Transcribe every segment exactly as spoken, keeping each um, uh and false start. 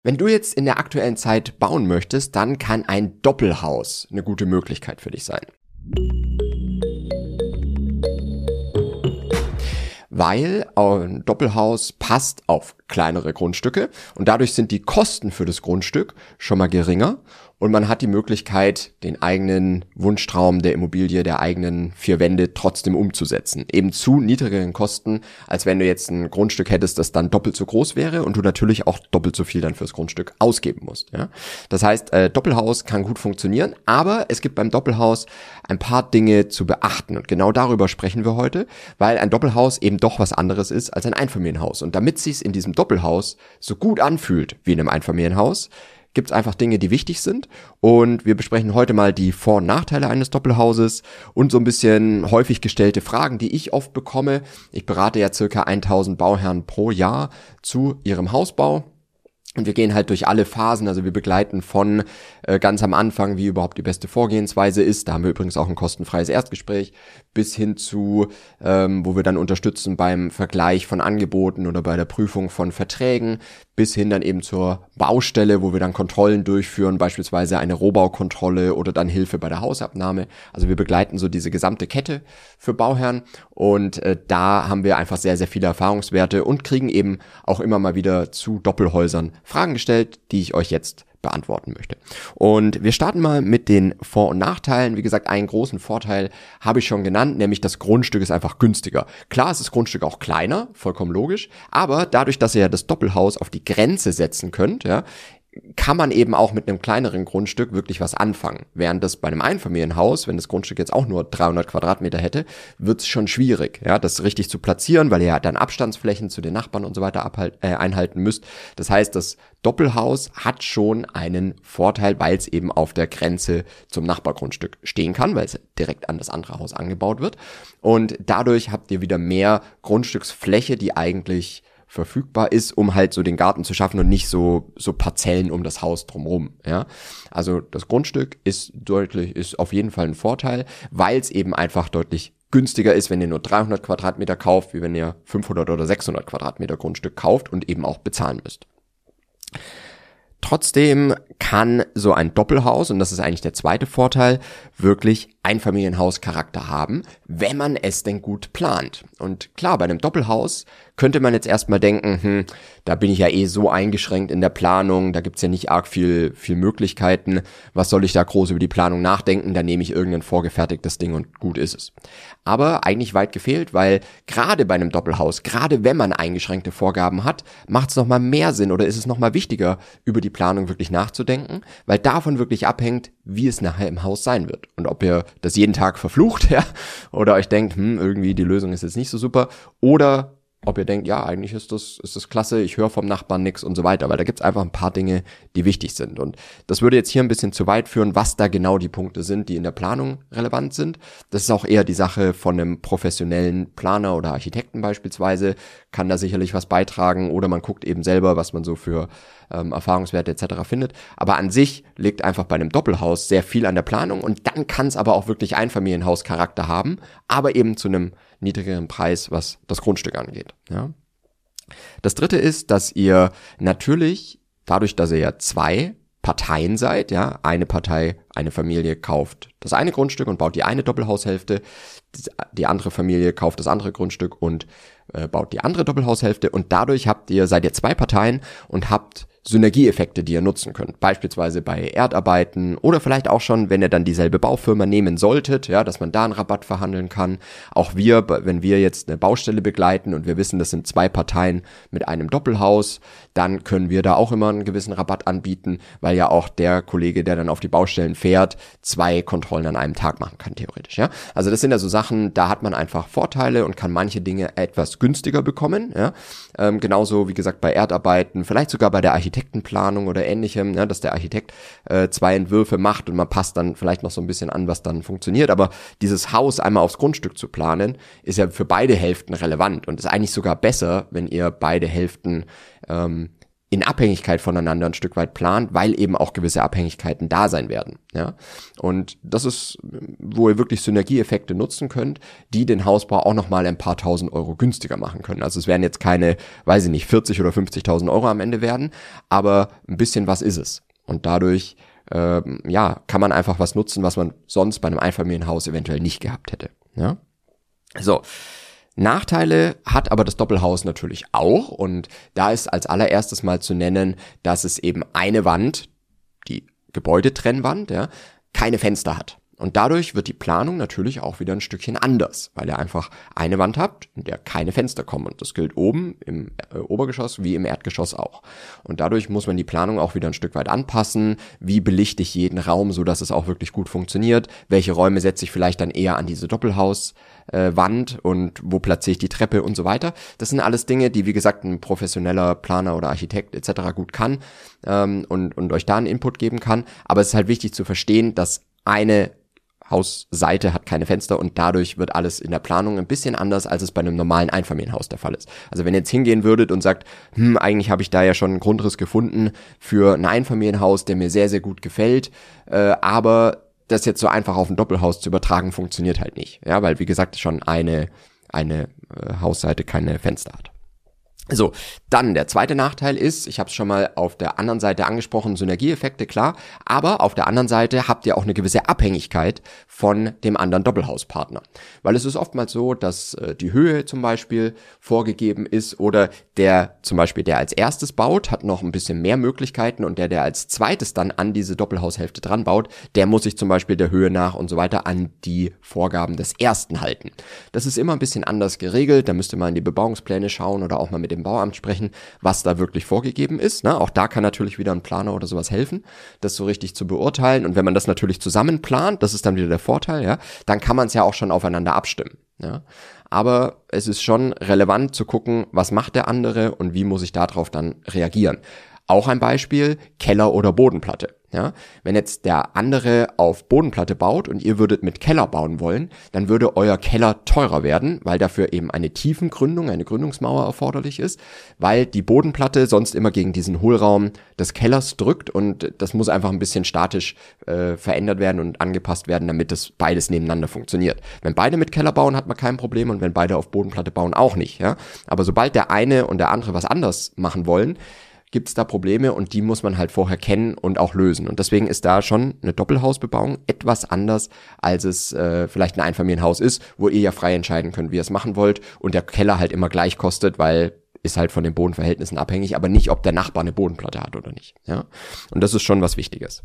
Wenn du jetzt in der aktuellen Zeit bauen möchtest, dann kann ein Doppelhaus eine gute Möglichkeit für dich sein. Weil ein Doppelhaus passt auf kleinere Grundstücke und dadurch sind die Kosten für das Grundstück schon mal geringer und man hat die Möglichkeit, den eigenen Wunschtraum der Immobilie, der eigenen vier Wände trotzdem umzusetzen. Eben zu niedrigeren Kosten, als wenn du jetzt ein Grundstück hättest, das dann doppelt so groß wäre und du natürlich auch doppelt so viel dann fürs Grundstück ausgeben musst. Ja? Das heißt, äh, Doppelhaus kann gut funktionieren, aber es gibt beim Doppelhaus ein paar Dinge zu beachten und genau darüber sprechen wir heute, weil ein Doppelhaus eben doch was anderes ist als ein Einfamilienhaus. Und damit es sich in diesem Doppelhaus so gut anfühlt wie in einem Einfamilienhaus, gibt es einfach Dinge, die wichtig sind und wir besprechen heute mal die Vor- und Nachteile eines Doppelhauses und so ein bisschen häufig gestellte Fragen, die ich oft bekomme. Ich berate ja circa tausend Bauherren pro Jahr zu ihrem Hausbau. Und wir gehen halt durch alle Phasen, also wir begleiten von äh, ganz am Anfang, wie überhaupt die beste Vorgehensweise ist, da haben wir übrigens auch ein kostenfreies Erstgespräch, bis hin zu, ähm, wo wir dann unterstützen beim Vergleich von Angeboten oder bei der Prüfung von Verträgen, bis hin dann eben zur Baustelle, wo wir dann Kontrollen durchführen, beispielsweise eine Rohbaukontrolle oder dann Hilfe bei der Hausabnahme. Also wir begleiten so diese gesamte Kette für Bauherren und äh, da haben wir einfach sehr, sehr viele Erfahrungswerte und kriegen eben auch immer mal wieder zu Doppelhäusern Fragen gestellt, die ich euch jetzt beantworten möchte. Und wir starten mal mit den Vor- und Nachteilen. Wie gesagt, einen großen Vorteil habe ich schon genannt, nämlich das Grundstück ist einfach günstiger. Klar ist das Grundstück auch kleiner, vollkommen logisch, aber dadurch, dass ihr ja das Doppelhaus auf die Grenze setzen könnt, ja, kann man eben auch mit einem kleineren Grundstück wirklich was anfangen. Während das bei einem Einfamilienhaus, wenn das Grundstück jetzt auch nur dreihundert Quadratmeter hätte, wird es schon schwierig, ja, das richtig zu platzieren, weil ihr ja dann Abstandsflächen zu den Nachbarn und so weiter abhalt, äh, einhalten müsst. Das heißt, das Doppelhaus hat schon einen Vorteil, weil es eben auf der Grenze zum Nachbargrundstück stehen kann, weil es direkt an das andere Haus angebaut wird. Und dadurch habt ihr wieder mehr Grundstücksfläche, die eigentlich verfügbar ist, um halt so den Garten zu schaffen und nicht so so Parzellen um das Haus drumherum, ja. Also das Grundstück ist deutlich, ist auf jeden Fall ein Vorteil, weil es eben einfach deutlich günstiger ist, wenn ihr nur dreihundert Quadratmeter kauft, wie wenn ihr fünfhundert oder sechshundert Quadratmeter Grundstück kauft und eben auch bezahlen müsst. Trotzdem kann so ein Doppelhaus, und das ist eigentlich der zweite Vorteil, wirklich Einfamilienhauscharakter haben, wenn man es denn gut plant. Und klar, bei einem Doppelhaus könnte man jetzt erstmal denken, hm, da bin ich ja eh so eingeschränkt in der Planung, da gibt's ja nicht arg viel viel Möglichkeiten, was soll ich da groß über die Planung nachdenken, da nehme ich irgendein vorgefertigtes Ding und gut ist es. Aber eigentlich weit gefehlt, weil gerade bei einem Doppelhaus, gerade wenn man eingeschränkte Vorgaben hat, macht es nochmal mehr Sinn oder ist es nochmal wichtiger, über die Planung wirklich nachzudenken, weil davon wirklich abhängt, wie es nachher im Haus sein wird. Und ob ihr das jeden Tag verflucht, ja, oder euch denkt, hm, irgendwie die Lösung ist jetzt nicht so super, oder ob ihr denkt, ja, eigentlich ist das ist das klasse, ich höre vom Nachbarn nichts und so weiter, weil da gibt's einfach ein paar Dinge, die wichtig sind. Und das würde jetzt hier ein bisschen zu weit führen, was da genau die Punkte sind, die in der Planung relevant sind. Das ist auch eher die Sache von einem professionellen Planer oder Architekten beispielsweise, kann da sicherlich was beitragen oder man guckt eben selber, was man so für ähm, Erfahrungswerte et cetera findet. Aber an sich liegt einfach bei einem Doppelhaus sehr viel an der Planung und dann kann es aber auch wirklich Einfamilienhauscharakter haben, aber eben zu einem niedrigeren Preis, was das Grundstück angeht. Ja. Das dritte ist, dass ihr natürlich, dadurch, dass ihr ja zwei Parteien seid, ja, eine Partei, eine Familie kauft das eine Grundstück und baut die eine Doppelhaushälfte, die andere Familie kauft das andere Grundstück und äh, baut die andere Doppelhaushälfte und dadurch habt ihr, seid ihr zwei Parteien und habt Synergieeffekte, die ihr nutzen könnt, beispielsweise bei Erdarbeiten oder vielleicht auch schon, wenn ihr dann dieselbe Baufirma nehmen solltet, ja, dass man da einen Rabatt verhandeln kann. Auch wir, wenn wir jetzt eine Baustelle begleiten und wir wissen, das sind zwei Parteien mit einem Doppelhaus, dann können wir da auch immer einen gewissen Rabatt anbieten, weil ja auch der Kollege, der dann auf die Baustellen fährt, zwei Kontrollen an einem Tag machen kann, theoretisch, ja. Also das sind ja so Sachen, da hat man einfach Vorteile und kann manche Dinge etwas günstiger bekommen, ja. Ähm, genauso, wie gesagt, bei Erdarbeiten, vielleicht sogar bei der Architektur, Architektenplanung oder ähnlichem, ja, dass der Architekt äh, zwei Entwürfe macht und man passt dann vielleicht noch so ein bisschen an, was dann funktioniert, aber dieses Haus einmal aufs Grundstück zu planen, ist ja für beide Hälften relevant und ist eigentlich sogar besser, wenn ihr beide Hälften ähm, in Abhängigkeit voneinander ein Stück weit plant, weil eben auch gewisse Abhängigkeiten da sein werden. Ja? Und das ist, wo ihr wirklich Synergieeffekte nutzen könnt, die den Hausbau auch nochmal ein paar tausend Euro günstiger machen können. Also es werden jetzt keine, weiß ich nicht, vierzig oder fünfzigtausend Euro am Ende werden, aber ein bisschen was ist es. Und dadurch ähm, ja, kann man einfach was nutzen, was man sonst bei einem Einfamilienhaus eventuell nicht gehabt hätte. Ja? So. Nachteile hat aber das Doppelhaus natürlich auch, und da ist als allererstes mal zu nennen, dass es eben eine Wand, die Gebäudetrennwand, ja, keine Fenster hat. Und dadurch wird die Planung natürlich auch wieder ein Stückchen anders, weil ihr einfach eine Wand habt, in der keine Fenster kommen. Und das gilt oben im äh, Obergeschoss wie im Erdgeschoss auch. Und dadurch muss man die Planung auch wieder ein Stück weit anpassen. Wie belichte ich jeden Raum, so dass es auch wirklich gut funktioniert? Welche Räume setze ich vielleicht dann eher an diese Doppelhauswand äh, und wo platziere ich die Treppe und so weiter? Das sind alles Dinge, die, wie gesagt, ein professioneller Planer oder Architekt et cetera gut kann ähm, und, und euch da einen Input geben kann. Aber es ist halt wichtig zu verstehen, dass eine Hausseite hat keine Fenster und dadurch wird alles in der Planung ein bisschen anders, als es bei einem normalen Einfamilienhaus der Fall ist. Also wenn ihr jetzt hingehen würdet und sagt, hm, eigentlich habe ich da ja schon einen Grundriss gefunden für ein Einfamilienhaus, der mir sehr, sehr gut gefällt, äh, aber das jetzt so einfach auf ein Doppelhaus zu übertragen, funktioniert halt nicht. Ja, weil wie gesagt schon eine, eine äh, Hausseite keine Fenster hat. So, dann der zweite Nachteil ist, ich habe es schon mal auf der anderen Seite angesprochen, Synergieeffekte, klar, aber auf der anderen Seite habt ihr auch eine gewisse Abhängigkeit von dem anderen Doppelhauspartner. Weil es ist oftmals so, dass äh, die Höhe zum Beispiel vorgegeben ist oder der zum Beispiel, der als erstes baut, hat noch ein bisschen mehr Möglichkeiten und der, der als zweites dann an diese Doppelhaushälfte dran baut, der muss sich zum Beispiel der Höhe nach und so weiter an die Vorgaben des ersten halten. Das ist immer ein bisschen anders geregelt, da müsst ihr mal in die Bebauungspläne schauen oder auch mal mit dem Bauamt sprechen, was da wirklich vorgegeben ist. Ne? Auch da kann natürlich wieder ein Planer oder sowas helfen, das so richtig zu beurteilen. Und wenn man das natürlich zusammen plant, das ist dann wieder der Vorteil, ja, dann kann man es ja auch schon aufeinander abstimmen. Ja? Aber es ist schon relevant zu gucken, was macht der andere und wie muss ich darauf dann reagieren. Auch ein Beispiel, Keller oder Bodenplatte. Ja, wenn jetzt der andere auf Bodenplatte baut und ihr würdet mit Keller bauen wollen, dann würde euer Keller teurer werden, weil dafür eben eine Tiefengründung, eine Gründungsmauer erforderlich ist, weil die Bodenplatte sonst immer gegen diesen Hohlraum des Kellers drückt und das muss einfach ein bisschen statisch äh, verändert werden und angepasst werden, damit das beides nebeneinander funktioniert. Wenn beide mit Keller bauen, hat man kein Problem und wenn beide auf Bodenplatte bauen, auch nicht. Ja, aber sobald der eine und der andere was anders machen wollen, gibt es da Probleme und die muss man halt vorher kennen und auch lösen. Und deswegen ist da schon eine Doppelhausbebauung etwas anders, als es äh, vielleicht ein Einfamilienhaus ist, wo ihr ja frei entscheiden könnt, wie ihr es machen wollt und der Keller halt immer gleich kostet, weil ist halt von den Bodenverhältnissen abhängig, aber nicht, ob der Nachbar eine Bodenplatte hat oder nicht. Ja? Und das ist schon was Wichtiges.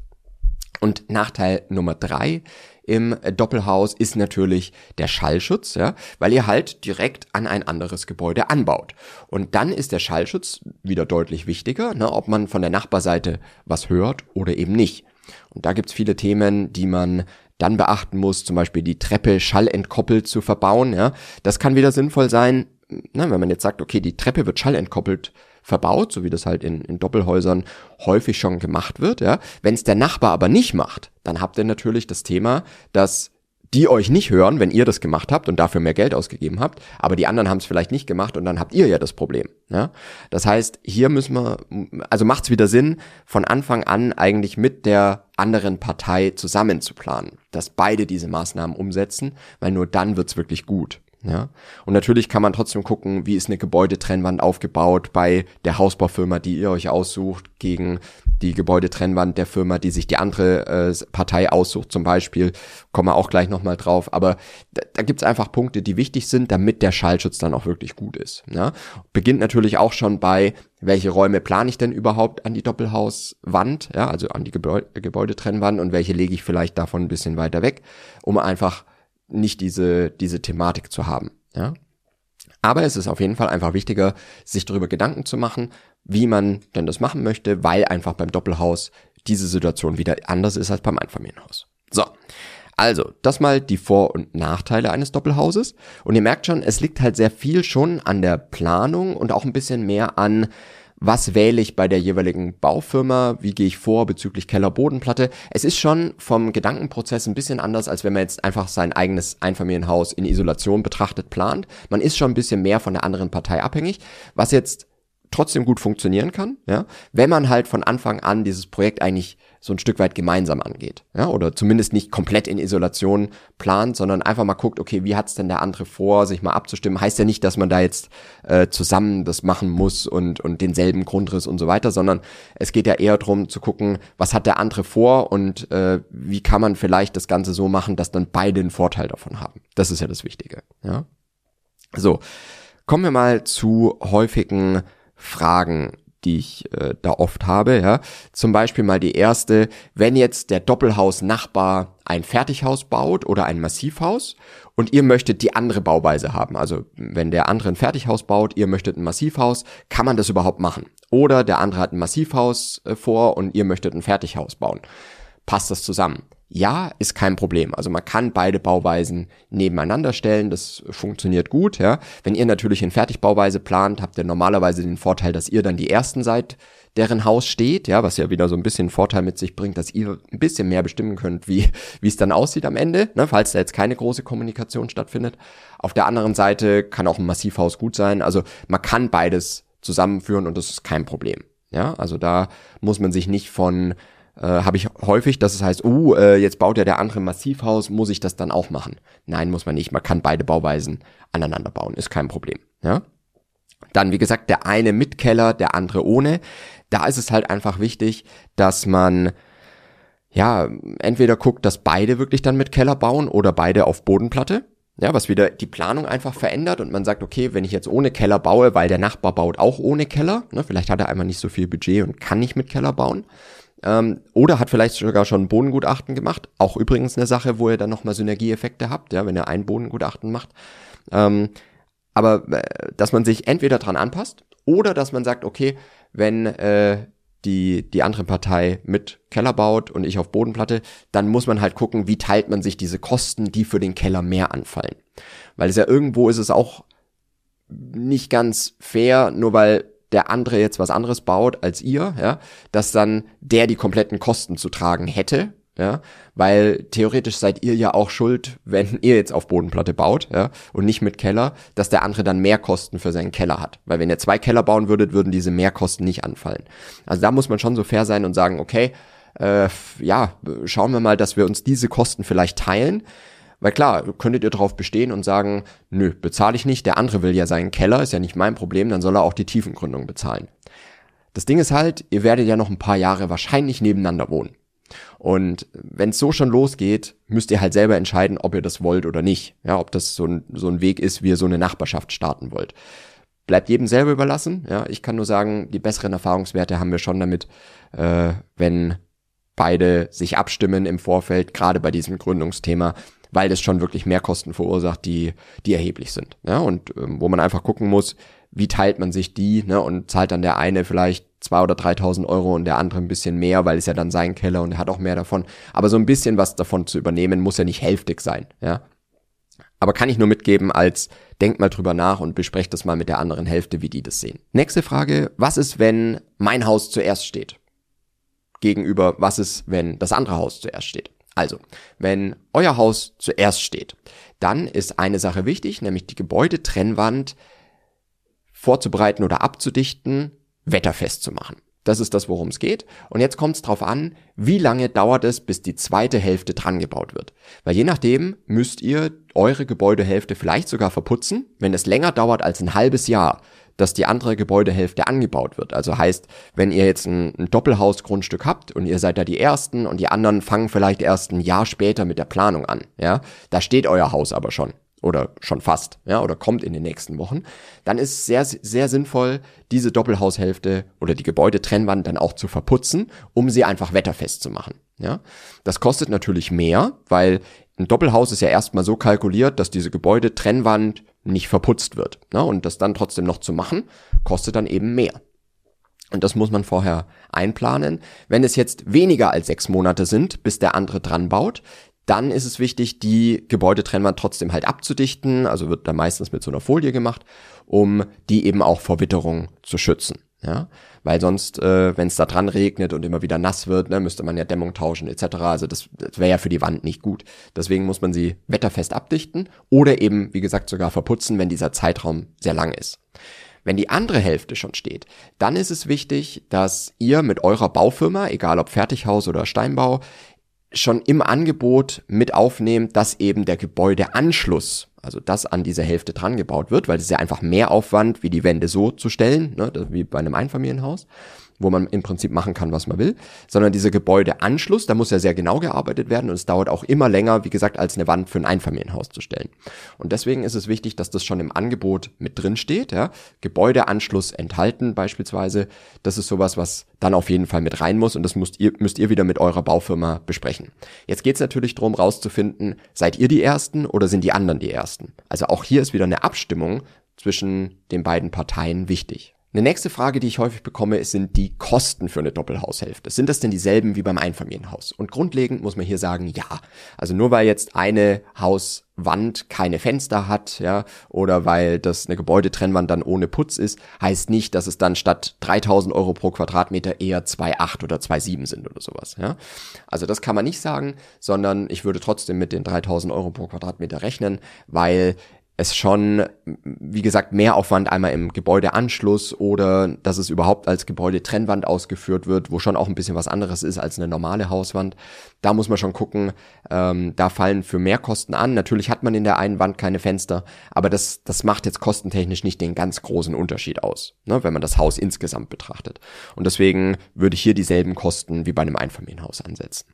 Und Nachteil Nummer drei im Doppelhaus ist natürlich der Schallschutz, ja, weil ihr halt direkt an ein anderes Gebäude anbaut. Und dann ist der Schallschutz wieder deutlich wichtiger, ne, ob man von der Nachbarseite was hört oder eben nicht. Und da gibt's viele Themen, die man dann beachten muss, zum Beispiel die Treppe schallentkoppelt zu verbauen. Ja. Das kann wieder sinnvoll sein, ne, wenn man jetzt sagt, okay, die Treppe wird schallentkoppelt verbaut, so wie das halt in, in Doppelhäusern häufig schon gemacht wird. Ja. Wenn es der Nachbar aber nicht macht, dann habt ihr natürlich das Thema, dass die euch nicht hören, wenn ihr das gemacht habt und dafür mehr Geld ausgegeben habt, aber die anderen haben es vielleicht nicht gemacht und dann habt ihr ja das Problem. Ja. Das heißt, hier müssen wir, also macht es wieder Sinn, von Anfang an eigentlich mit der anderen Partei zusammen zu planen, dass beide diese Maßnahmen umsetzen, weil nur dann wird's wirklich gut. Ja, und natürlich kann man trotzdem gucken, wie ist eine Gebäudetrennwand aufgebaut bei der Hausbaufirma, die ihr euch aussucht, gegen die Gebäudetrennwand der Firma, die sich die andere äh, Partei aussucht zum Beispiel. Kommen wir auch gleich nochmal drauf. Aber da, da gibt's einfach Punkte, die wichtig sind, damit der Schallschutz dann auch wirklich gut ist. Ja? Beginnt natürlich auch schon bei, welche Räume plane ich denn überhaupt an die Doppelhauswand, ja, also an die Gebäude, Gebäudetrennwand und welche lege ich vielleicht davon ein bisschen weiter weg, um einfach nicht diese diese Thematik zu haben, ja. Aber es ist auf jeden Fall einfach wichtiger, sich darüber Gedanken zu machen, wie man denn das machen möchte, weil einfach beim Doppelhaus diese Situation wieder anders ist als beim Einfamilienhaus. So, also das mal die Vor- und Nachteile eines Doppelhauses. Und ihr merkt schon, es liegt halt sehr viel schon an der Planung und auch ein bisschen mehr an, was wähle ich bei der jeweiligen Baufirma, wie gehe ich vor bezüglich Keller-Bodenplatte. Es ist schon vom Gedankenprozess ein bisschen anders, als wenn man jetzt einfach sein eigenes Einfamilienhaus in Isolation betrachtet plant. Man ist schon ein bisschen mehr von der anderen Partei abhängig, was jetzt trotzdem gut funktionieren kann, ja, wenn man halt von Anfang an dieses Projekt eigentlich so ein Stück weit gemeinsam angeht, ja, oder zumindest nicht komplett in Isolation plant, sondern einfach mal guckt, okay, wie hat's denn der andere vor, sich mal abzustimmen. Heißt ja nicht, dass man da jetzt äh, zusammen das machen muss und und denselben Grundriss und so weiter, sondern es geht ja eher darum zu gucken, was hat der andere vor und äh, wie kann man vielleicht das Ganze so machen, dass dann beide einen Vorteil davon haben. Das ist ja das Wichtige, ja. So, kommen wir mal zu häufigen Fragen, die ich äh, da oft habe, ja. Zum Beispiel mal die erste: Wenn jetzt der Doppelhaus-Nachbar ein Fertighaus baut oder ein Massivhaus und ihr möchtet die andere Bauweise haben, also wenn der andere ein Fertighaus baut, ihr möchtet ein Massivhaus, kann man das überhaupt machen? Oder der andere hat ein Massivhaus äh, vor und ihr möchtet ein Fertighaus bauen. Passt das zusammen? Ja, ist kein Problem. Also man kann beide Bauweisen nebeneinander stellen, das funktioniert gut, ja. Wenn ihr natürlich in Fertigbauweise plant, habt ihr normalerweise den Vorteil, dass ihr dann die Ersten seid, deren Haus steht, ja, was ja wieder so ein bisschen Vorteil mit sich bringt, dass ihr ein bisschen mehr bestimmen könnt, wie wie es dann aussieht am Ende, ne, falls da jetzt keine große Kommunikation stattfindet. Auf der anderen Seite kann auch ein Massivhaus gut sein, also man kann beides zusammenführen und das ist kein Problem, ja. Also da muss man sich nicht von Äh, habe ich häufig, dass es heißt, oh, äh, jetzt baut ja der andere ein Massivhaus, muss ich das dann auch machen? Nein, muss man nicht. Man kann beide Bauweisen aneinander bauen, ist kein Problem. Ja? Dann, wie gesagt, der eine mit Keller, der andere ohne. Da ist es halt einfach wichtig, dass man ja entweder guckt, dass beide wirklich dann mit Keller bauen oder beide auf Bodenplatte. Ja, was wieder die Planung einfach verändert und man sagt, okay, wenn ich jetzt ohne Keller baue, weil der Nachbar baut auch ohne Keller, ne, vielleicht hat er einfach nicht so viel Budget und kann nicht mit Keller bauen. Ähm, oder hat vielleicht sogar schon ein Bodengutachten gemacht. Auch übrigens eine Sache, wo ihr dann nochmal Synergieeffekte habt, ja, wenn ihr ein Bodengutachten macht. Ähm, aber äh, dass man sich entweder dran anpasst oder dass man sagt, okay, wenn äh, die die andere Partei mit Keller baut und ich auf Bodenplatte, dann muss man halt gucken, wie teilt man sich diese Kosten, die für den Keller mehr anfallen. Weil es ja irgendwo ist es auch nicht ganz fair, nur weil der andere jetzt was anderes baut als ihr, ja, dass dann der die kompletten Kosten zu tragen hätte, ja, weil theoretisch seid ihr ja auch schuld, wenn ihr jetzt auf Bodenplatte baut, ja, und nicht mit Keller, dass der andere dann mehr Kosten für seinen Keller hat, weil wenn ihr zwei Keller bauen würdet, würden diese Mehrkosten nicht anfallen. Also da muss man schon so fair sein und sagen, okay, äh, ja, schauen wir mal, dass wir uns diese Kosten vielleicht teilen. Weil klar, könntet ihr darauf bestehen und sagen, nö, bezahle ich nicht, der andere will ja seinen Keller, ist ja nicht mein Problem, dann soll er auch die Tiefengründung bezahlen. Das Ding ist halt, ihr werdet ja noch ein paar Jahre wahrscheinlich nebeneinander wohnen. Und wenn es so schon losgeht, müsst ihr halt selber entscheiden, ob ihr das wollt oder nicht. Ja, ob das so ein, so ein Weg ist, wie ihr so eine Nachbarschaft starten wollt. Bleibt jedem selber überlassen. Ja, ich kann nur sagen, die besseren Erfahrungswerte haben wir schon damit, äh, wenn beide sich abstimmen im Vorfeld, gerade bei diesem Gründungsthema, weil das schon wirklich Mehrkosten verursacht, die die erheblich sind. Ja, und ähm, wo man einfach gucken muss, wie teilt man sich die, ne, und zahlt dann der eine vielleicht zweitausend oder dreitausend Euro und der andere ein bisschen mehr, weil es ja dann sein Keller und er hat auch mehr davon. Aber so ein bisschen was davon zu übernehmen, muss ja nicht hälftig sein. Ja, aber kann ich nur mitgeben als, denkt mal drüber nach und besprecht das mal mit der anderen Hälfte, wie die das sehen. Nächste Frage: Was ist, wenn mein Haus zuerst steht? Gegenüber, was ist, wenn das andere Haus zuerst steht? Also, wenn euer Haus zuerst steht, dann ist eine Sache wichtig, nämlich die Gebäudetrennwand vorzubereiten oder abzudichten, wetterfest zu machen. Das ist das, worum es geht. Und jetzt kommt es drauf an, wie lange dauert es, bis die zweite Hälfte dran gebaut wird. Weil je nachdem müsst ihr eure Gebäudehälfte vielleicht sogar verputzen. Wenn es länger dauert als ein halbes Jahr, dass die andere Gebäudehälfte angebaut wird. Also heißt, wenn ihr jetzt ein, ein Doppelhausgrundstück habt und ihr seid da die Ersten und die anderen fangen vielleicht erst ein Jahr später mit der Planung an, ja, da steht euer Haus aber schon oder schon fast, ja, oder kommt in den nächsten Wochen, dann ist es sehr, sehr sinnvoll, diese Doppelhaushälfte oder die Gebäudetrennwand dann auch zu verputzen, um sie einfach wetterfest zu machen, ja. Das kostet natürlich mehr, weil ein Doppelhaus ist ja erstmal so kalkuliert, dass diese Gebäudetrennwand nicht verputzt wird. Ne? Und das dann trotzdem noch zu machen, kostet dann eben mehr. Und das muss man vorher einplanen. Wenn es jetzt weniger als sechs Monate sind, bis der andere dran baut, dann ist es wichtig, die Gebäudetrennwand trotzdem halt abzudichten. Also wird da meistens mit so einer Folie gemacht, um die eben auch vor Witterung zu schützen. Ja, weil sonst, äh, wenn es da dran regnet und immer wieder nass wird, ne, müsste man ja Dämmung tauschen et cetera. Also das, das wäre ja für die Wand nicht gut. Deswegen muss man sie wetterfest abdichten oder eben, wie gesagt, sogar verputzen, wenn dieser Zeitraum sehr lang ist. Wenn die andere Hälfte schon steht, dann ist es wichtig, dass ihr mit eurer Baufirma, egal ob Fertighaus oder Steinbau, schon im Angebot mit aufnehmt, dass eben der Gebäudeanschluss, also das an diese Hälfte dran gebaut wird, weil es ist ja einfach mehr Aufwand, wie die Wände so zu stellen, ne, wie bei einem Einfamilienhaus, wo man im Prinzip machen kann, was man will, sondern dieser Gebäudeanschluss, da muss ja sehr genau gearbeitet werden und es dauert auch immer länger, wie gesagt, als eine Wand für ein Einfamilienhaus zu stellen. Und deswegen ist es wichtig, dass das schon im Angebot mit drin steht, ja. Gebäudeanschluss enthalten beispielsweise, das ist sowas, was dann auf jeden Fall mit rein muss und das müsst ihr, müsst ihr wieder mit eurer Baufirma besprechen. Jetzt geht es natürlich darum, rauszufinden, seid ihr die Ersten oder sind die anderen die Ersten? Also auch hier ist wieder eine Abstimmung zwischen den beiden Parteien wichtig. Eine nächste Frage, die ich häufig bekomme, sind die Kosten für eine Doppelhaushälfte. Sind das denn dieselben wie beim Einfamilienhaus? Und grundlegend muss man hier sagen, ja. Also nur weil jetzt eine Hauswand keine Fenster hat, ja, oder weil das eine Gebäudetrennwand dann ohne Putz ist, heißt nicht, dass es dann statt dreitausend Euro pro Quadratmeter eher zwei Komma acht oder zwei Komma sieben sind oder sowas, ja. Also das kann man nicht sagen, sondern ich würde trotzdem mit den dreitausend Euro pro Quadratmeter rechnen, weil es schon, wie gesagt, Mehraufwand einmal im Gebäudeanschluss oder dass es überhaupt als Gebäudetrennwand ausgeführt wird, wo schon auch ein bisschen was anderes ist als eine normale Hauswand. Da muss man schon gucken, ähm, da fallen für Mehrkosten an. Natürlich hat man in der einen Wand keine Fenster, aber das das macht jetzt kostentechnisch nicht den ganz großen Unterschied aus, ne, wenn man das Haus insgesamt betrachtet. Und deswegen würde ich hier dieselben Kosten wie bei einem Einfamilienhaus ansetzen.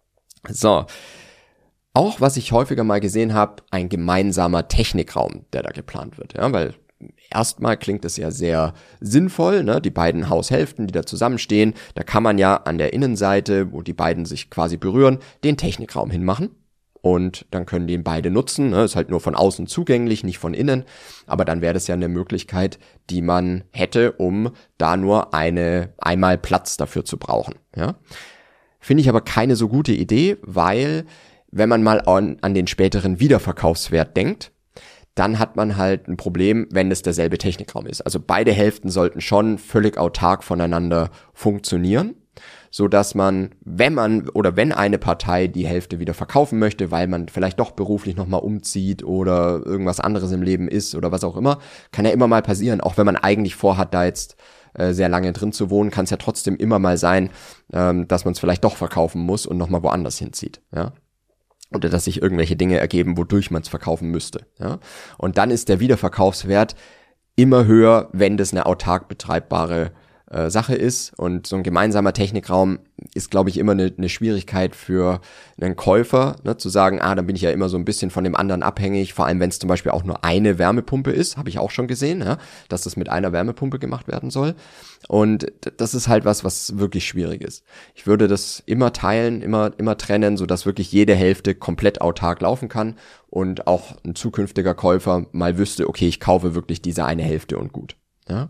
So. Auch, was ich häufiger mal gesehen habe, ein gemeinsamer Technikraum, der da geplant wird, ja, weil erstmal klingt es ja sehr sinnvoll, ne, die beiden Haushälften, die da zusammenstehen, da kann man ja an der Innenseite, wo die beiden sich quasi berühren, den Technikraum hinmachen und dann können die ihn beide nutzen, ne, ist halt nur von außen zugänglich, nicht von innen, aber dann wäre das ja eine Möglichkeit, die man hätte, um da nur eine, einmal Platz dafür zu brauchen, ja. Finde ich aber keine so gute Idee, weil wenn man mal an, an den späteren Wiederverkaufswert denkt, dann hat man halt ein Problem, wenn es derselbe Technikraum ist. Also beide Hälften sollten schon völlig autark voneinander funktionieren, so dass man, wenn man oder wenn eine Partei die Hälfte wieder verkaufen möchte, weil man vielleicht doch beruflich nochmal umzieht oder irgendwas anderes im Leben ist oder was auch immer, kann ja immer mal passieren, auch wenn man eigentlich vorhat, da jetzt äh, sehr lange drin zu wohnen, kann es ja trotzdem immer mal sein, ähm, dass man es vielleicht doch verkaufen muss und nochmal woanders hinzieht, ja. Oder dass sich irgendwelche Dinge ergeben, wodurch man es verkaufen müsste. Ja? Und dann ist der Wiederverkaufswert immer höher, wenn das eine autark betreibbare äh, Sache ist. Und so ein gemeinsamer Technikraum ist, glaube ich, immer eine, eine Schwierigkeit für einen Käufer, ne, zu sagen, ah, dann bin ich ja immer so ein bisschen von dem anderen abhängig, vor allem wenn es zum Beispiel auch nur eine Wärmepumpe ist, habe ich auch schon gesehen, ja, dass das mit einer Wärmepumpe gemacht werden soll. Und das ist halt was, was wirklich schwierig ist. Ich würde das immer teilen, immer immer trennen, sodass wirklich jede Hälfte komplett autark laufen kann und auch ein zukünftiger Käufer mal wüsste, okay, ich kaufe wirklich diese eine Hälfte und gut. Ja.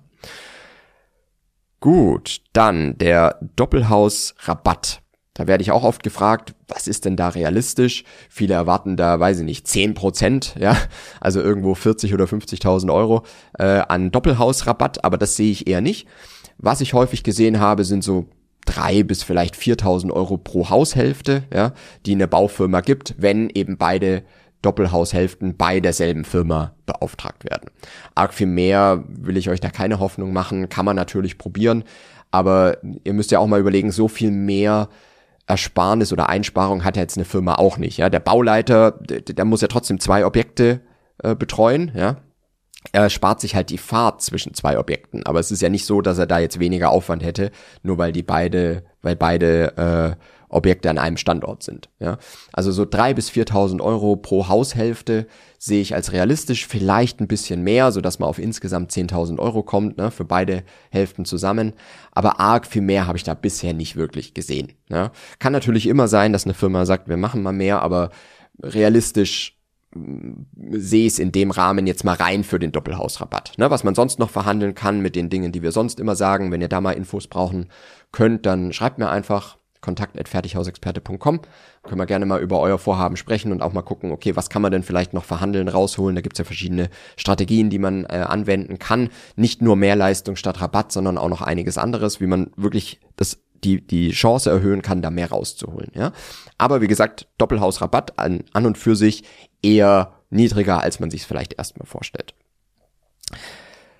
Gut, dann der Doppelhausrabatt. Da werde ich auch oft gefragt, was ist denn da realistisch? Viele erwarten da, weiß ich nicht, zehn Prozent, ja, also irgendwo vierzig oder fünfzigtausend Euro äh, an Doppelhausrabatt, aber das sehe ich eher nicht. Was ich häufig gesehen habe, sind so drei bis vielleicht viertausend Euro pro Haushälfte, ja, die eine Baufirma gibt, wenn eben beide Doppelhaushälften bei derselben Firma beauftragt werden. Arg viel mehr will ich euch da keine Hoffnung machen, kann man natürlich probieren, aber ihr müsst ja auch mal überlegen, so viel mehr Ersparnis oder Einsparung hat ja jetzt eine Firma auch nicht. Ja, der Bauleiter, der, der muss ja trotzdem zwei Objekte äh, betreuen, ja. Er spart sich halt die Fahrt zwischen zwei Objekten, aber es ist ja nicht so, dass er da jetzt weniger Aufwand hätte, nur weil die beide, weil beide äh, Objekte an einem Standort sind. Ja, also so drei bis viertausend Euro pro Haushälfte sehe ich als realistisch, vielleicht ein bisschen mehr, so dass man auf insgesamt zehntausend Euro kommt, ne, für beide Hälften zusammen. Aber arg viel mehr habe ich da bisher nicht wirklich gesehen. Ja, kann natürlich immer sein, dass eine Firma sagt, wir machen mal mehr, aber realistisch sehe ich es in dem Rahmen jetzt mal rein für den Doppelhausrabatt. Ne, was man sonst noch verhandeln kann mit den Dingen, die wir sonst immer sagen. Wenn ihr da mal Infos brauchen könnt, dann schreibt mir einfach kontakt at fertighausexperte punkt com. Können wir gerne mal über euer Vorhaben sprechen und auch mal gucken, okay, was kann man denn vielleicht noch verhandeln, rausholen. Da gibt's ja verschiedene Strategien, die man äh, anwenden kann. Nicht nur Mehrleistung statt Rabatt, sondern auch noch einiges anderes, wie man wirklich das die die Chance erhöhen kann, da mehr rauszuholen. Ja, aber wie gesagt, Doppelhausrabatt an, an und für sich eher niedriger, als man sich es vielleicht erstmal vorstellt.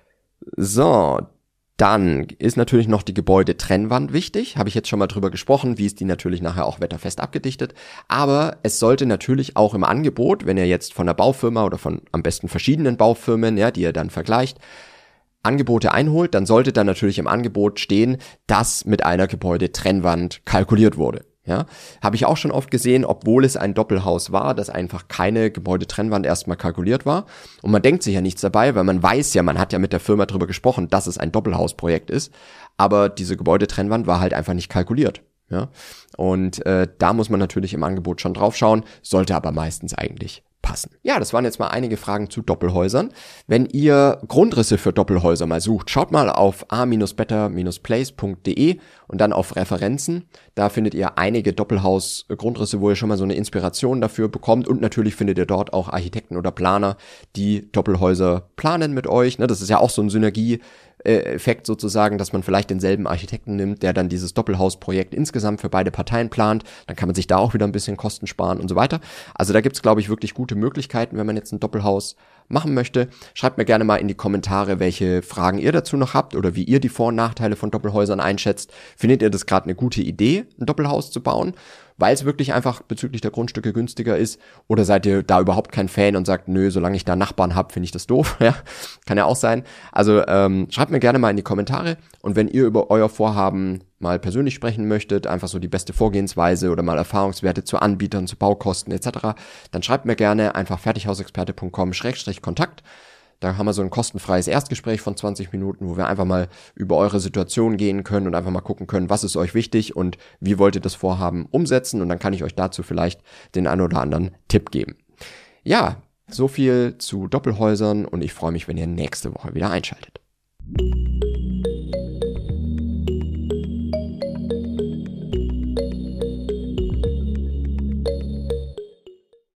So, dann ist natürlich noch die Gebäudetrennwand wichtig. Habe ich jetzt schon mal drüber gesprochen, wie ist die natürlich nachher auch wetterfest abgedichtet. Aber es sollte natürlich auch im Angebot, wenn ihr jetzt von einer Baufirma oder von am besten verschiedenen Baufirmen, ja, die ihr dann vergleicht, Angebote einholt, dann sollte dann natürlich im Angebot stehen, dass mit einer Gebäudetrennwand kalkuliert wurde. Ja, habe ich auch schon oft gesehen, obwohl es ein Doppelhaus war, dass einfach keine Gebäudetrennwand erstmal kalkuliert war. Und man denkt sich ja nichts dabei, weil man weiß ja, man hat ja mit der Firma drüber gesprochen, dass es ein Doppelhausprojekt ist. Aber diese Gebäudetrennwand war halt einfach nicht kalkuliert. Ja, und äh, da muss man natürlich im Angebot schon drauf schauen, sollte aber meistens eigentlich passen. Ja, das waren jetzt mal einige Fragen zu Doppelhäusern. Wenn ihr Grundrisse für Doppelhäuser mal sucht, schaut mal auf a better place punkt de und dann auf Referenzen. Da findet ihr einige Doppelhaus-Grundrisse, wo ihr schon mal so eine Inspiration dafür bekommt, und natürlich findet ihr dort auch Architekten oder Planer, die Doppelhäuser planen mit euch. Das ist ja auch so ein Synergie Effekt sozusagen, dass man vielleicht denselben Architekten nimmt, der dann dieses Doppelhausprojekt insgesamt für beide Parteien plant. Dann kann man sich da auch wieder ein bisschen Kosten sparen und so weiter. Also da gibt's, glaube ich, wirklich gute Möglichkeiten, wenn man jetzt ein Doppelhaus machen möchte. Schreibt mir gerne mal in die Kommentare, welche Fragen ihr dazu noch habt oder wie ihr die Vor- und Nachteile von Doppelhäusern einschätzt. Findet ihr das gerade eine gute Idee, ein Doppelhaus zu bauen, weil es wirklich einfach bezüglich der Grundstücke günstiger ist? Oder seid ihr da überhaupt kein Fan und sagt, nö, solange ich da Nachbarn habe, finde ich das doof? Ja, kann ja auch sein. Also ähm, schreibt mir gerne mal in die Kommentare, und wenn ihr über euer Vorhaben mal persönlich sprechen möchtet, einfach so die beste Vorgehensweise oder mal Erfahrungswerte zu Anbietern, zu Baukosten et cetera, dann schreibt mir gerne einfach fertighausexperte punkt com Schrägstrich Kontakt. Da haben wir so ein kostenfreies Erstgespräch von zwanzig Minuten, wo wir einfach mal über eure Situation gehen können und einfach mal gucken können, was ist euch wichtig und wie wollt ihr das Vorhaben umsetzen, und dann kann ich euch dazu vielleicht den einen oder anderen Tipp geben. Ja, so viel zu Doppelhäusern, und ich freue mich, wenn ihr nächste Woche wieder einschaltet.